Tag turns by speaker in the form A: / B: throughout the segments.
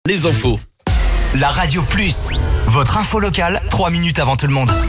A: Les infos.
B: La Radio Plus, votre info locale, 3 minutes avant tout le monde.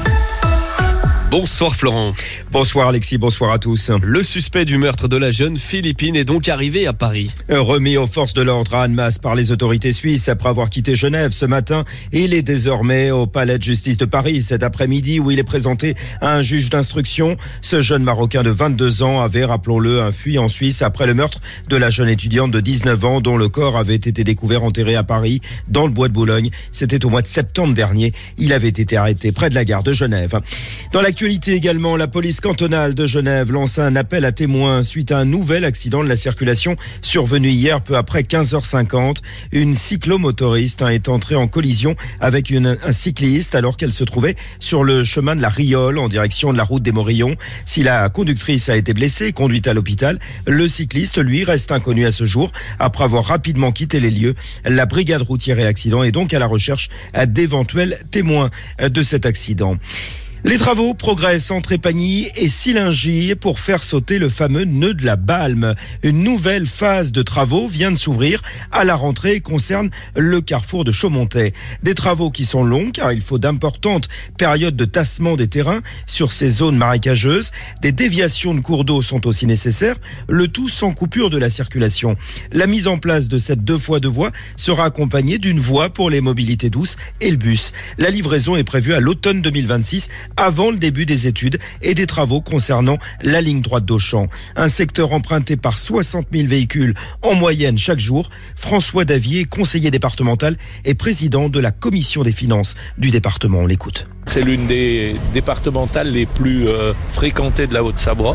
A: Bonsoir Florent.
C: Bonsoir Alexis, bonsoir à tous.
A: Le suspect du meurtre de la jeune Philippine est donc arrivé à Paris.
C: Remis aux forces de l'ordre à Annemasse par les autorités suisses après avoir quitté Genève ce matin, il est désormais au palais de justice de Paris cet après-midi où il est présenté à un juge d'instruction. Ce jeune Marocain de 22 ans avait, rappelons-le, fui en Suisse après le meurtre de la jeune étudiante de 19 ans dont le corps avait été découvert enterré à Paris dans le bois de Boulogne. C'était au mois de septembre dernier. Il avait été arrêté près de la gare de Genève. Dans l'actualité également, la police cantonale de Genève lance un appel à témoins suite à un nouvel accident de la circulation survenu hier peu après 15h50. Une cyclomotoriste est entrée en collision avec un cycliste alors qu'elle se trouvait sur le chemin de la Riole en direction de la route des Morillons. Si la conductrice a été blessée et conduite à l'hôpital, le cycliste, lui, reste inconnu à ce jour. Après avoir rapidement quitté les lieux, la brigade routière et accident est donc à la recherche d'éventuels témoins de cet accident. Les travaux progressent entre Épagny et Sillingy pour faire sauter le fameux nœud de la Balme. Une nouvelle phase de travaux vient de s'ouvrir à la rentrée et concerne le carrefour de Chaumontet. Des travaux qui sont longs car il faut d'importantes périodes de tassement des terrains sur ces zones marécageuses. Des déviations de cours d'eau sont aussi nécessaires, le tout sans coupure de la circulation. La mise en place de cette 2x2 voies sera accompagnée d'une voie pour les mobilités douces et le bus. La livraison est prévue à l'automne 2026 avant le début des études et des travaux concernant la ligne droite d'Auchan. Un secteur emprunté par 60 000 véhicules en moyenne chaque jour. François Davier, conseiller départemental et président de la commission des finances du département. On l'écoute.
D: C'est l'une des départementales les plus fréquentées de la Haute-Savoie.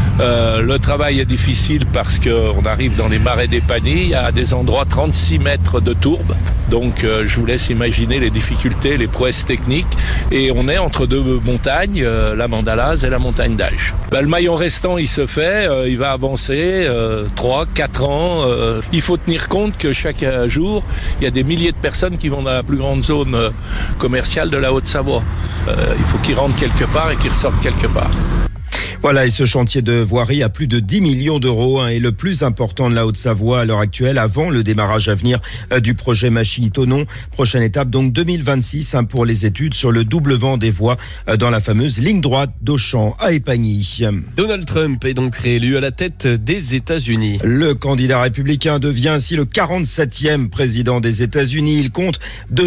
D: Le travail est difficile parce qu'on arrive dans les marais d'Épagny. Il y a à des endroits 36 mètres de tourbe. Donc je vous laisse imaginer les difficultés, les prouesses techniques. Et on est entre deux montagnes, la Mandalase et la montagne d'Age. Le maillon restant, il se fait, il va avancer 3-4 ans. Il faut tenir compte que chaque jour, il y a des milliers de personnes qui vont dans la plus grande zone commerciale de la Haute-Savoie. Il faut qu'ils rentrent quelque part et qu'ils ressortent quelque part.
C: Voilà, et ce chantier de voirie a plus de 10 millions d'euros est le plus important de la Haute-Savoie à l'heure actuelle, avant le démarrage à venir du projet Machy-Thonon. Prochaine étape, donc 2026, pour les études sur le doublement des voies dans la fameuse ligne droite d'Auchan à Épagny.
A: Donald Trump est donc réélu à la tête des États-Unis.
C: Le candidat républicain devient ainsi le 47e président des États-Unis. Il compte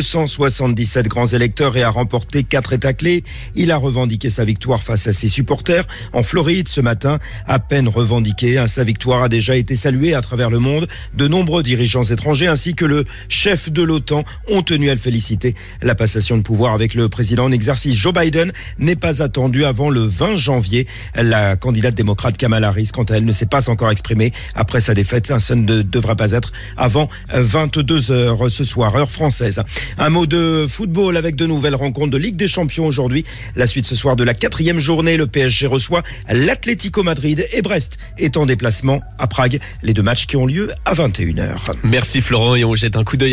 C: 277 grands électeurs et a remporté 4 États clés. Il a revendiqué sa victoire face à ses supporters en Floride ce matin, à peine revendiquée. Sa victoire a déjà été saluée à travers le monde. De nombreux dirigeants étrangers ainsi que le chef de l'OTAN ont tenu à le féliciter. La passation de pouvoir avec le président en exercice Joe Biden n'est pas attendue avant le 20 janvier. La candidate démocrate Kamala Harris, quant à elle, ne s'est pas encore exprimée après sa défaite. Ça ne devrait pas être avant 22h ce soir, heure française. Un mot de football avec de nouvelles rencontres de Ligue des Champions aujourd'hui. La suite ce soir de la 4e journée. Le PSG reçoit l'Atlético Madrid et Brest est en déplacement à Prague. Les deux matchs qui ont lieu à 21h.
A: Merci Florent et on jette un coup d'œil